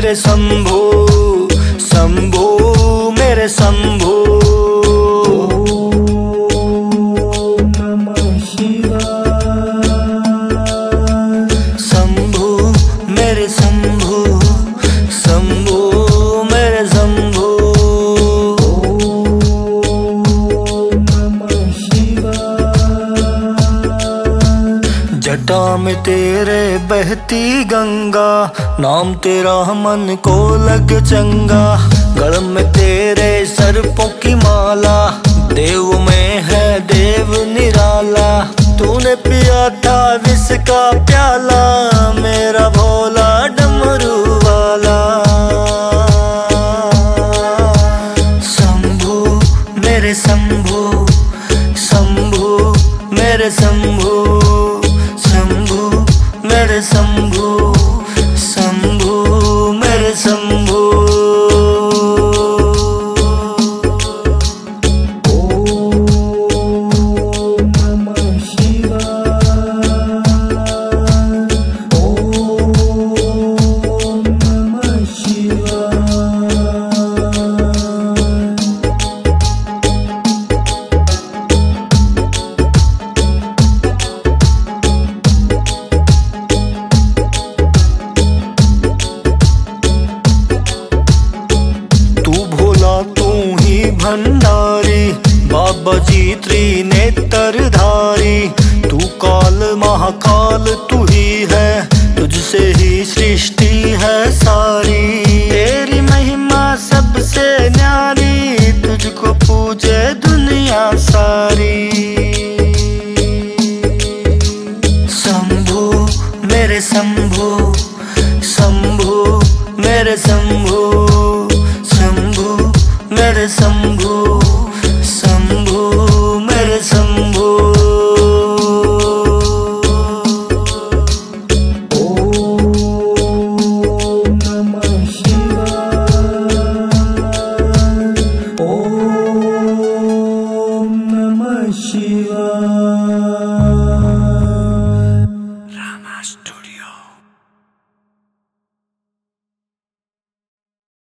मेरे शंभू, शंभू मेरे शंभू। शंभू मेरे शंभू, शंभू मेरे शंभू। जटा में तेरे बहती गंगा, नाम तेरा मन को लग चंगा। गल में तेरे सर्पों की माला, देव में है देव निराला। तूने पिया था विष का प्याला, मेरा भोला डमरू वाला। शंभू मेरे शंभू, शंभू मेरे शंभू। शंभू मेरे शंभू, शंभू मेरे शंभू। भंडारी बाबा जी त्रिनेत्रधारी। तू काल महाकाल तू ही है, तुझसे ही सृष्टि